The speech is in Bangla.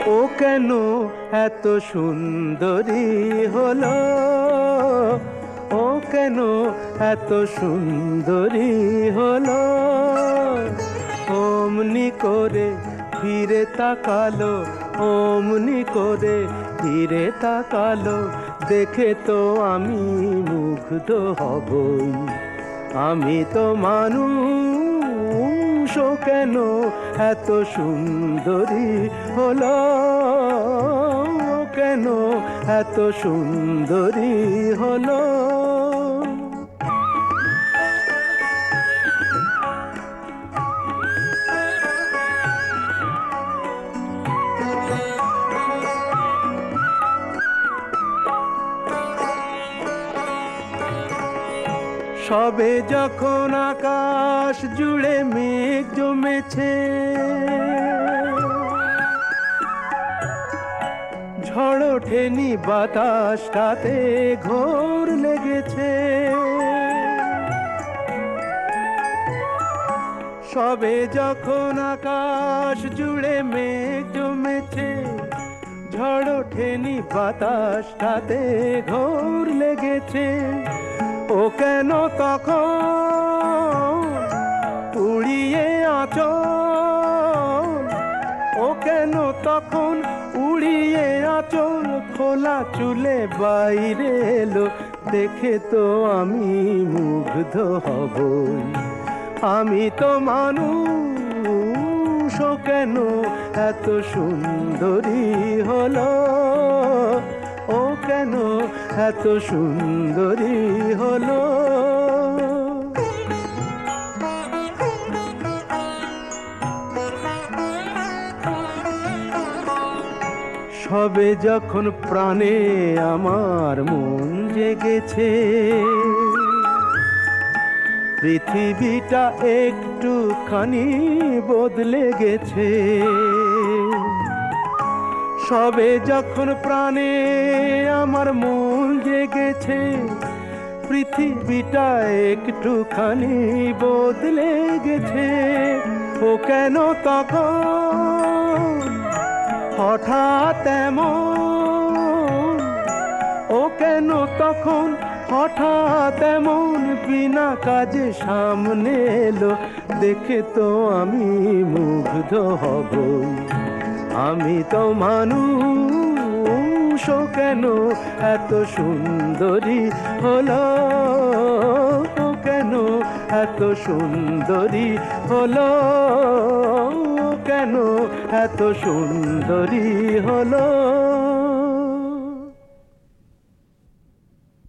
ও কেন এত সুন্দরী হলো, ও কেন এত সুন্দরী হলো। অমনি করে ফিরে তাকালো, অমনি করে ফিরে তাকালো, দেখে তো আমি মুগ্ধ হবই। আমি তো মানুষ, ও কেন এত সুন্দরী হলো, ও কেন এত সুন্দরী হলো। সবে যখন আকাশ জুড়ে মেঘ জমেছে, ঝড় ওঠেনি বাতাসটাতে ঘোর লেগেছে। সবে যখন আকাশ জুড়ে মেঘ জমেছে, ঝড় ওঠেনি বাতাসটাতে ঘোর লেগেছে। ও কেন তখন উড়িয়ে আঁচল, ও কেন তখন উড়িয়ে আঁচল, খোলা চুলে বাইরে এলো, দেখে তো আমি মুগ্ধ হবই। আমি তো মানুষ, ও কেন এত সুন্দরী হলো, ও কেন এত সুন্দরী হলো। সবে যখন প্রাণে আমার মন জেগেছে, পৃথিবীটা একটুখানি বদলে গেছে। সবে যখন প্রাণে আমার মন জেগেছে, পৃথিবীটা একটুখানি বদলে গেছে। ও কেন তখন হঠাৎ এমন, ও কেন তখন হঠাৎ এমন বিনা কাজে সামনে এলো, দেখে তো আমি মুগ্ধ হবই। আমি তো মানুষ, ও কেন এত সুন্দরী হলো, ও কেন এত সুন্দরী হলো, ও কেন এত সুন্দরী হলো।